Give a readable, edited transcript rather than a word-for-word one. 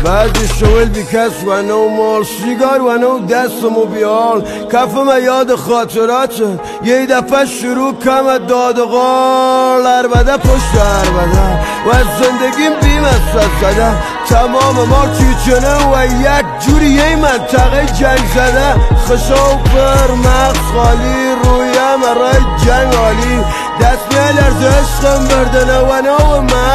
بعدش شویل بیکس و نو مال سیگار و نو دست و بیال کفم یاد خاطراته یه دفعه شروع کم داد و غال عربده پشت عربده و از زندگیم بیم است زده تمام ما کیچنه و یک جوری یه منطقه جنگ زده خشوفر مغز خالی رویم رای جنگ عالی دست میلرز عشقم بردنه و نو من